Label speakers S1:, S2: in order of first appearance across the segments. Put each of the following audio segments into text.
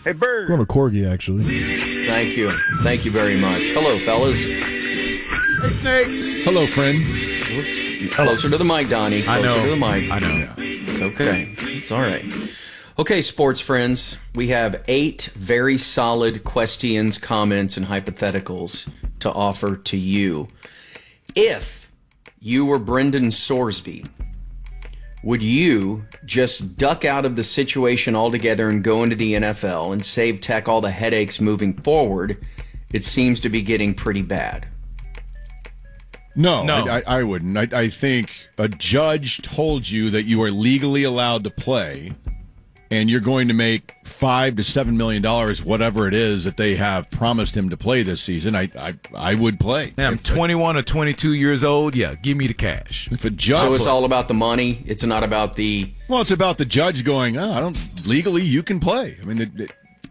S1: Hey, Bird.
S2: Going to Corgi, actually.
S3: Thank you. Thank you very much. Hello, fellas.
S1: Hey, Snake.
S2: Hello, friend.
S3: Closer to the mic, Donnie. Closer to the mic.
S4: I know.
S3: It's okay. It's all right. Okay, sports friends. We have 8 very solid questions, comments, and hypotheticals to offer to you. If you were Brendan Sorsby, would you just duck out of the situation altogether and go into the NFL and save Tech all the headaches moving forward? It seems to be getting pretty bad.
S2: No. I wouldn't. I think a judge told you that you are legally allowed to play, and you're going to make $5 to $7 million, whatever it is that they have promised him to play this season. I would play.
S4: Now, I'm 21 or 22 years old. Yeah, give me the cash.
S2: If a judge,
S3: So it's all about the money. It's not about the.
S2: well, it's about the judge going, legally you can play. I mean,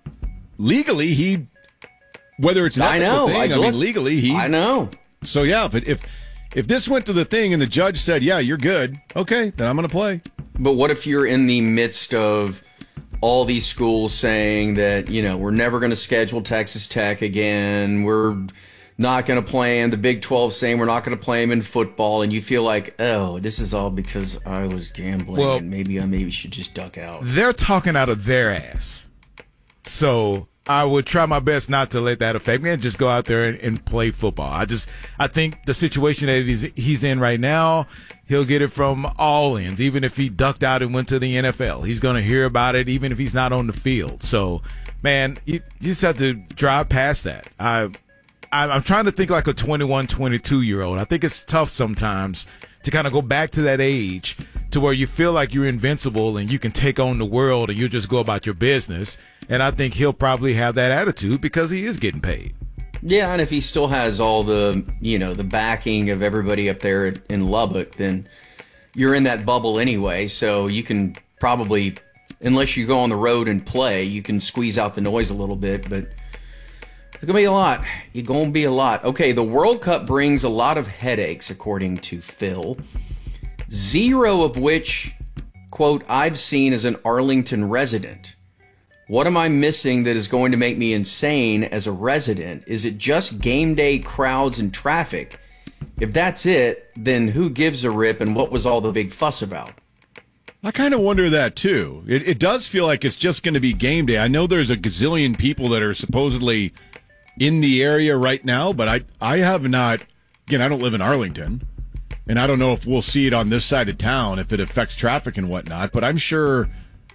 S2: legally whether it's an ethical thing. Legally
S3: I know.
S2: So yeah, if this went to the thing and the judge said, yeah, you're good, okay, then I'm going to play.
S3: But what if you're in the midst of all these schools saying that, we're never going to schedule Texas Tech again, we're not going to play him, the Big 12 saying we're not going to play him in football, and you feel like, oh, this is all because I was gambling, and maybe I should just duck out.
S4: They're talking out of their ass. So I would try my best not to let that affect me and just go out there and play football. I think the situation that he's in right now, he'll get it from all ends. Even if he ducked out and went to the NFL, he's going to hear about it even if he's not on the field. So, man, you just have to drive past that. I'm trying to think like a 21, 22-year-old. I think it's tough sometimes to kind of go back to that age to where you feel like you're invincible and you can take on the world and you just go about your business. And I think he'll probably have that attitude because he is getting paid.
S3: Yeah, and if he still has all the, the backing of everybody up there in Lubbock, then you're in that bubble anyway. So you can probably, unless you go on the road and play, you can squeeze out the noise a little bit. But it's going to be a lot. It's going to be a lot. Okay, the World Cup brings a lot of headaches, according to Phil. 0 of which, quote, I've seen as an Arlington resident. What am I missing that is going to make me insane as a resident? Is it just game day crowds and traffic? If that's it, then who gives a rip and what was all the big fuss about?
S2: I kind of wonder that, too. It does feel like it's just going to be game day. I know there's a gazillion people that are supposedly in the area right now, but I have not. Again, I don't live in Arlington, and I don't know if we'll see it on this side of town, if it affects traffic and whatnot, but I'm sure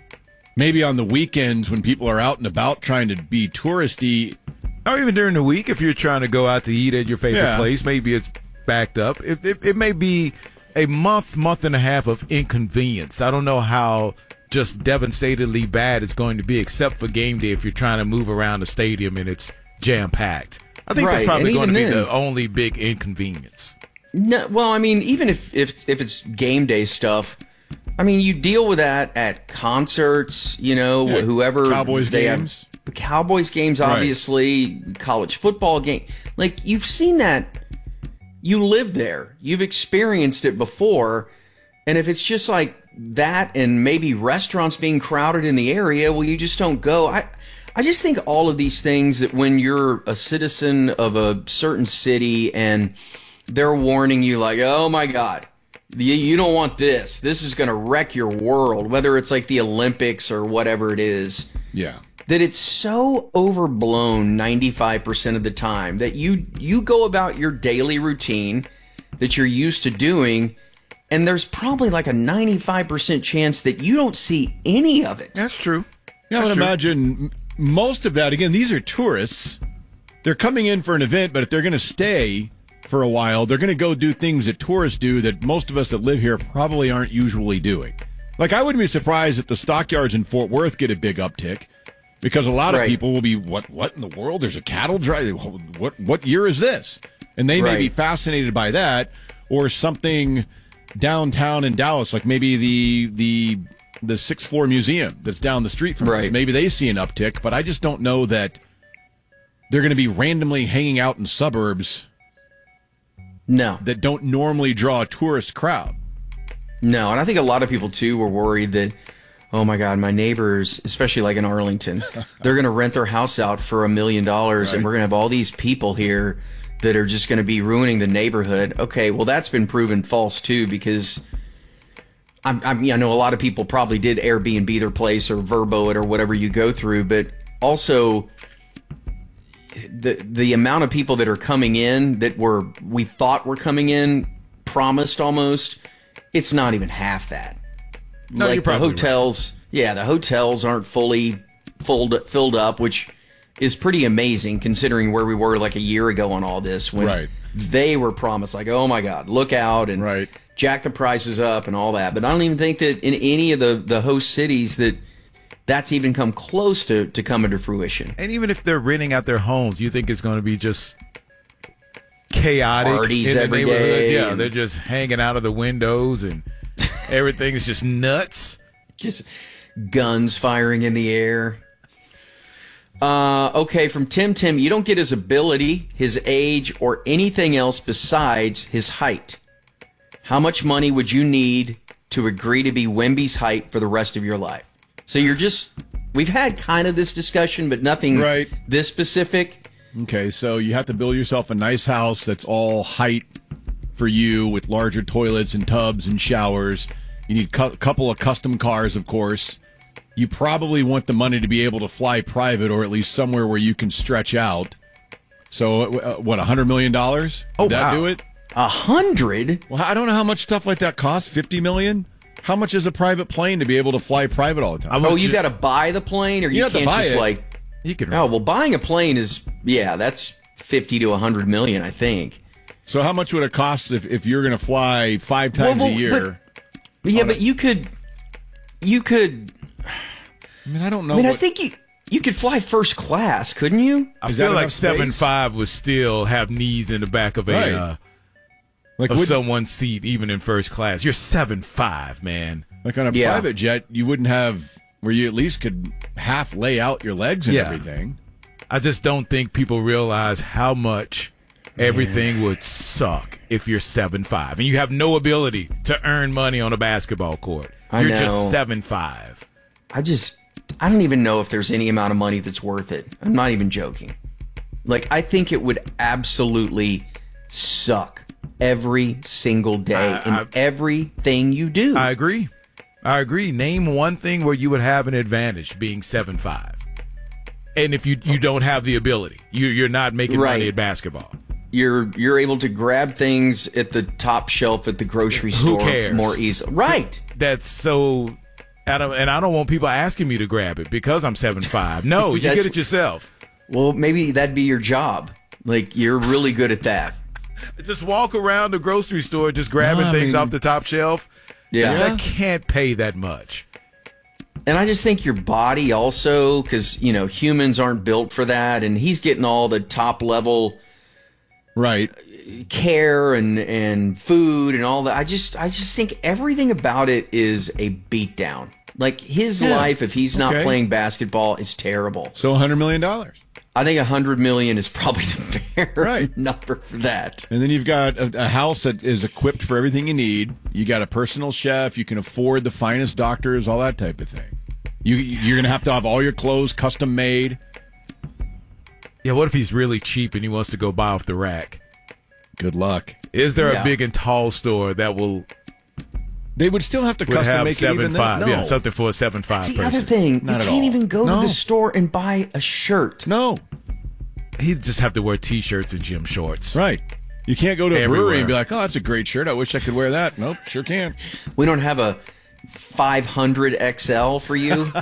S2: maybe on the weekends when people are out and about trying to be touristy.
S4: Or even during the week if you're trying to go out to eat at your favorite place, maybe it's backed up. It may be a month and a half of inconvenience. I don't know how just devastatingly bad it's going to be except for game day if you're trying to move around the stadium and it's jam-packed. I think that's probably going to be the only big inconvenience.
S3: No, well, I mean, even if it's game day stuff, I mean, you deal with that at concerts, whoever.
S2: Cowboys games.
S3: Cowboys games, obviously. Right. College football game. Like, you've seen that. You live there. You've experienced it before. And if it's just like that and maybe restaurants being crowded in the area, well, you just don't go. I just think all of these things that when you're a citizen of a certain city and they're warning you like, oh, my God. You don't want this. This is going to wreck your world, whether it's like the Olympics or whatever it is.
S2: Yeah.
S3: That it's so overblown 95% of the time that you go about your daily routine that you're used to doing, and there's probably like a 95% chance that you don't see any of it.
S4: That's true.
S2: Yeah, I would imagine most of that, again, these are tourists. They're coming in for an event, but if they're going to stay for a while, they're going to go do things that tourists do that most of us that live here probably aren't usually doing. Like, I wouldn't be surprised if the stockyards in Fort Worth get a big uptick because a lot of people will be, what in the world? There's a cattle drive? What year is this? And they may be fascinated by that, or something downtown in Dallas, like maybe the sixth floor museum that's down the street from us. Maybe they see an uptick, but I just don't know that they're going to be randomly hanging out in suburbs that don't normally draw a tourist crowd.
S3: No, and I think a lot of people, too, were worried that, oh my God, my neighbors, especially like in Arlington, they're going to rent their house out for $1 million, and we're going to have all these people here that are just going to be ruining the neighborhood. Okay, well, that's been proven false too, because I know a lot of people probably did Airbnb their place or Vrbo it or whatever you go through, but also the amount of people that are coming in that we thought were coming in, promised almost, it's not even half that.
S4: No,
S3: like
S4: you're probably
S3: the hotels, right. The hotels aren't fully filled up, which is pretty amazing considering where we were like a year ago on all this when they were promised like, oh my God, look out and jack the prices up and all that. But I don't even think that in any of the host cities that's even come close to coming to fruition.
S4: And even if they're renting out their homes, you think it's going to be just chaotic
S3: parties
S4: in the
S3: every
S4: neighborhoods?
S3: day.
S4: Yeah, they're just hanging out of the windows and everything is just nuts.
S3: Just guns firing in the air. Okay, from Tim, you don't get his ability, his age, or anything else besides his height. How much money would you need to agree to be Wemby's height for the rest of your life? So we've had kind of this discussion, but nothing this specific.
S2: Okay, so you have to build yourself a nice house that's all height for you with larger toilets and tubs and showers. You need a couple of custom cars, of course. You probably want the money to be able to fly private or at least somewhere where you can stretch out. So, what, $100 million? Would that do it?
S3: 100?
S2: Well, I don't know how much stuff like that costs. $50 million? How much is a private plane to be able to fly private all the time?
S3: Oh, you got to buy the plane, or you can't just like.
S4: You can.
S3: Oh well, buying a plane is that's $50 to $100 million, I think.
S2: So how much would it cost if you're going to fly 5 times a year?
S3: But you could.
S2: I mean, I don't know.
S3: I think you could fly first class, couldn't you?
S4: I feel like 7.5 would still have knees in the back of someone's seat, even in first class. You're 7.5, man.
S2: Like on a private jet, you wouldn't have where you at least could half lay out your legs and everything.
S4: I just don't think people realize how much everything would suck if you're 7'5", and you have no ability to earn money on a basketball court. You're just 7'5".
S3: I don't even know if there's any amount of money that's worth it. I'm not even joking. Like, I think it would absolutely suck every single day in everything you do.
S4: I agree. Name one thing where you would have an advantage being 7'5". And if you don't have the ability, you're not making money at basketball.
S3: You're able to grab things at the top shelf at the grocery store more easily. Right.
S4: That's so. I don't want people asking me to grab it because I'm 7'5". No, you get it yourself.
S3: Well, maybe that'd be your job. Like, you're really good at that.
S4: Just walk around the grocery store just grabbing things off the top shelf. Yeah. I can't pay that much.
S3: And I just think your body also, because, humans aren't built for that, and he's getting all the top level care and food and all that. I just think everything about it is a beatdown. Like, his life, if he's not playing basketball, is terrible.
S2: So $100 million.
S3: I think $100 million is probably the fair number for that.
S2: And then you've got a house that is equipped for everything you need. You got a personal chef. You can afford the finest doctors, all that type of thing. You're going to have all your clothes custom made.
S4: Yeah, what if he's really cheap and he wants to go buy off the rack?
S2: Good luck.
S4: Is there a big and tall store that will...
S2: They would still have to custom make it even then? No.
S4: Yeah, something for a 7'5" person.
S3: That's the other thing.
S2: Not
S3: you
S2: at
S3: can't
S2: all.
S3: even go to the store and buy a shirt.
S2: No.
S4: He'd just have to wear T-shirts and gym shorts.
S2: Right. You can't go to a brewery and be like, oh, that's a great shirt. I wish I could wear that. Nope, sure can't.
S3: We don't have a 500 XL for you.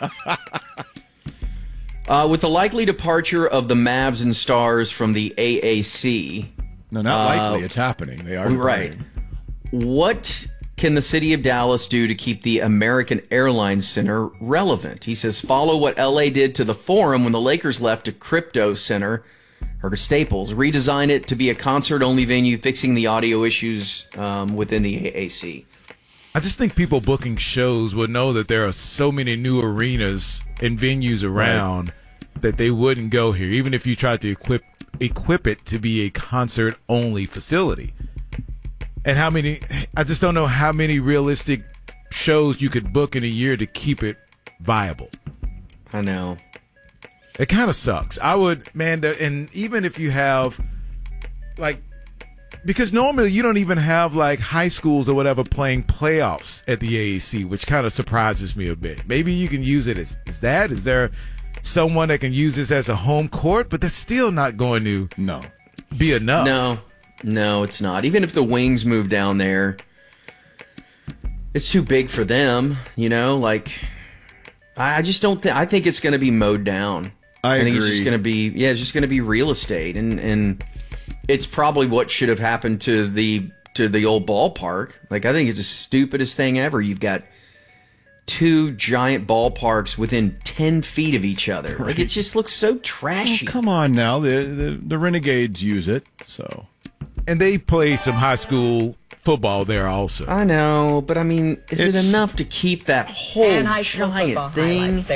S3: With the likely departure of the Mavs and Stars from the AAC.
S2: No, not likely. It's happening. They are
S3: right. What can the city of Dallas do to keep the American Airlines Center relevant? He says, follow what LA did to the Forum when the Lakers left a crypto center, or to Staples, redesign it to be a concert-only venue, fixing the audio issues within the AAC.
S4: I just think people booking shows would know that there are so many new arenas and venues around that they wouldn't go here, even if you tried to equip it to be a concert-only facility. And I just don't know how many realistic shows you could book in a year to keep it viable.
S3: I know.
S4: It kind of sucks. I would, man, and even if you have, like, because normally you don't even have, like, high schools or whatever playing playoffs at the AAC, which kind of surprises me a bit. Maybe you can use it as that. Is there someone that can use this as a home court? But that's still not going to be enough.
S3: No, it's not. Even if the Wings move down there, it's too big for them, you know? Like, I just don't think, I think it's going to be mowed down.
S2: I
S3: think
S2: agree.
S3: it's just going to be, it's just going to be real estate. And it's probably what should have happened to the old ballpark. Like, I think it's the stupidest thing ever. You've got two giant ballparks within 10 feet of each other. Right. Like, it just looks so trashy.
S2: Oh, come on now. The Renegades use it, so.
S4: And they play some high school football there also.
S3: I know, but I mean, is it enough to keep that whole giant thing?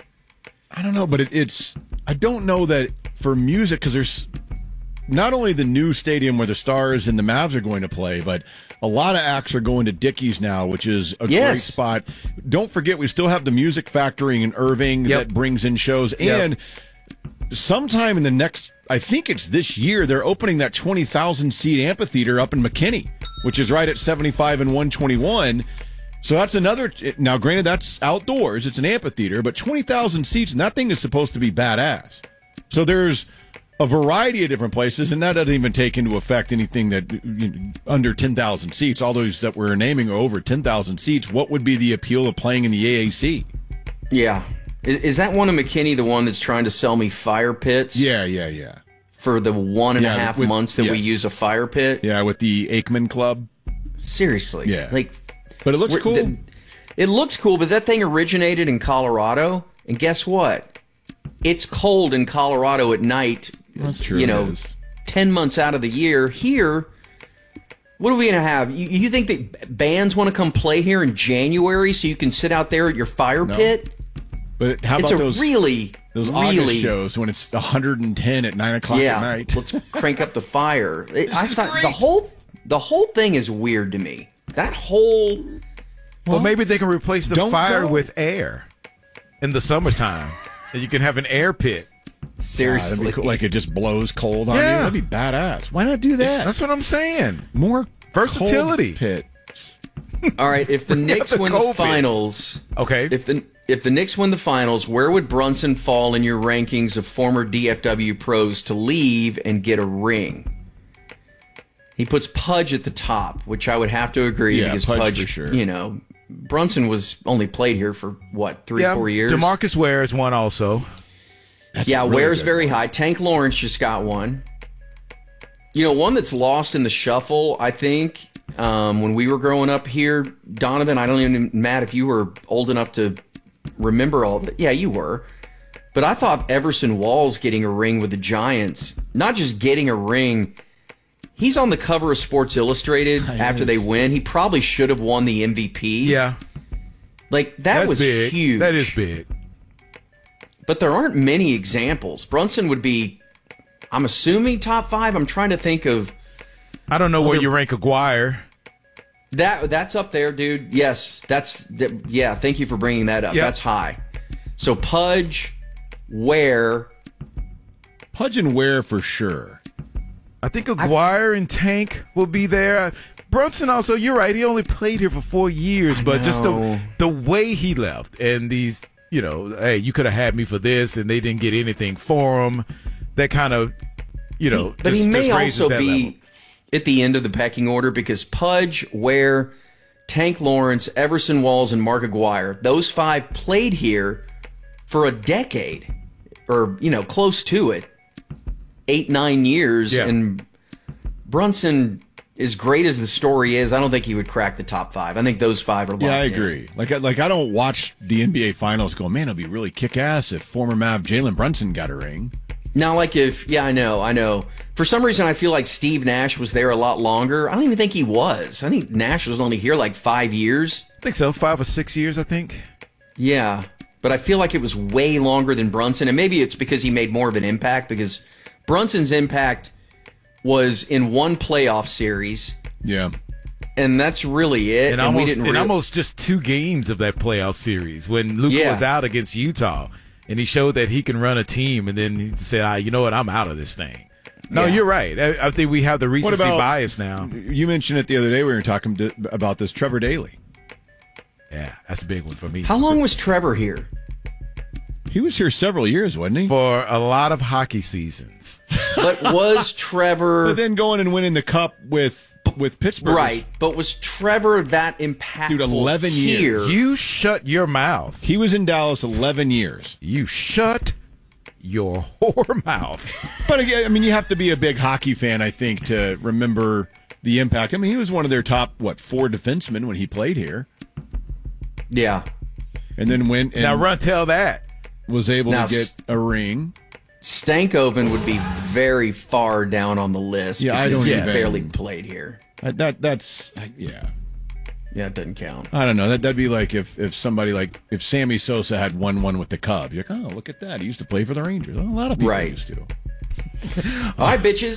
S2: I don't know, but it's. I don't know that for music, because there's not only the new stadium where the Stars and the Mavs are going to play, but a lot of acts are going to Dickies now, which is a great spot. Don't forget, we still have the Music Factory in Irving that brings in shows. And sometime in the next, I think it's this year, they're opening that 20,000 seat amphitheater up in McKinney, which is right at 75 and 121. So that's another. Now, granted, that's outdoors. It's an amphitheater, but 20,000 seats, and that thing is supposed to be badass. So there's a variety of different places, and that doesn't even take into effect anything that under 10,000 seats. All those that we're naming are over 10,000 seats. What would be the appeal of playing in the AAC?
S3: Yeah. Is that one of McKinney, the one that's trying to sell me fire pits?
S2: Yeah.
S3: For the 1.5 months that we use a fire pit?
S2: Yeah, with the Aikman Club.
S3: Seriously.
S2: Yeah.
S3: Like,
S2: but it looks cool.
S3: It looks cool, but that thing originated in Colorado, and guess what? It's cold in Colorado at night.
S2: That's true.
S3: 10 months out of the year. Here, what are we going to have? You think that bands want to come play here in January so you can sit out there at your fire pit?
S2: But how about those August shows when it's 110 at 9 o'clock at night?
S3: Let's crank up the fire. I thought the whole thing is weird to me. That whole...
S4: Well, maybe they can replace the fire with air in the summertime, and you can have an air pit.
S3: Seriously.
S2: That'd be cool. Like it just blows cold on you. That'd be badass. Why not do that?
S4: That's what I'm saying.
S2: More
S4: versatility.
S2: Cold pits.
S3: All right, if the Knicks win the finals...
S4: Okay.
S3: If the Knicks win the finals, where would Brunson fall in your rankings of former DFW pros to leave and get a ring? He puts Pudge at the top, which I would have to agree because Pudge,
S2: for sure.
S3: Brunson was only played here for, 3-4 years?
S4: DeMarcus Ware is one also.
S3: Ware's very high. Tank Lawrence just got one. One that's lost in the shuffle, I think, when we were growing up here, Donovan, I don't even, Matt, if you were old enough to remember all that. Yeah, you were. But I thought Everson Walls getting a ring with the Giants, not just getting a ring, he's on the cover of Sports Illustrated after they win. He probably should have won the MVP.
S4: Yeah.
S3: Like, that was
S4: big.
S3: huge.
S4: That is big.
S3: But there aren't many examples. Brunson would be, I'm assuming, top 5. I'm trying to think of...
S4: I don't know where you rank Aguirre.
S3: That's up there, dude. Yes, thank you for bringing that up. Yep. That's high. So Pudge, Ware.
S2: Pudge and Ware for sure.
S4: I think Aguirre and Tank will be there. Brunson also, you're right, he only played here for 4 years, but just the way he left and these, hey, you could have had me for this and they didn't get anything for him. That kind of,
S3: but he may also be
S4: level
S3: at the end of the pecking order because Pudge, Ware, Tank Lawrence, Everson Walls, and Mark Aguirre, those 5 played here for a decade or, close to it, 8-9 years.
S4: Yeah.
S3: And Brunson, as great as the story is, I don't think he would crack the top 5. I think those 5 are locked in.
S2: Yeah, I agree. Like I don't watch the NBA Finals go, man, it'd be really kick-ass if former Mav Jalen Brunson got a ring.
S3: Now, I know. For some reason, I feel like Steve Nash was there a lot longer. I don't even think he was. I think Nash was only here 5 years.
S4: I think so, 5 or 6 years, I think.
S3: Yeah, but I feel like it was way longer than Brunson, and maybe it's because he made more of an impact, because Brunson's impact was in one playoff series.
S2: Yeah.
S3: And that's really it.
S4: And almost just 2 games of that playoff series when Luka was out against Utah, and he showed that he can run a team, and then he said, you know what, I'm out of this thing. No, you're right. I think we have the recency bias now.
S2: You mentioned it the other day when we were talking about this, Trevor Daly.
S4: Yeah, that's a big one for me.
S3: How long was Trevor here?
S2: He was here several years, wasn't he?
S4: For a lot of hockey seasons.
S3: But was Trevor...
S2: But then going and winning the Cup with Pittsburgh.
S3: Right, but was Trevor that impactful?
S2: Dude, 11 years.
S4: You shut your mouth.
S2: He was in Dallas 11 years.
S4: You shut your whore mouth.
S2: But again, I mean, you have to be a big hockey fan, I think, to remember the impact. I mean, he was one of their top, 4 defensemen when he played here.
S3: Yeah.
S2: And then went and...
S4: Now, tell that.
S2: Was able to get a ring.
S3: Stankoven would be very far down on the list.
S2: Yeah, I don't
S3: he
S2: even...
S3: barely played here.
S2: That's...
S3: Yeah, it doesn't count.
S2: I don't know. That'd be like if somebody if Sammy Sosa had 1-1 with the Cubs. You're like, oh, look at that. He used to play for the Rangers. Well, a lot of people used to.
S3: All right, bitches.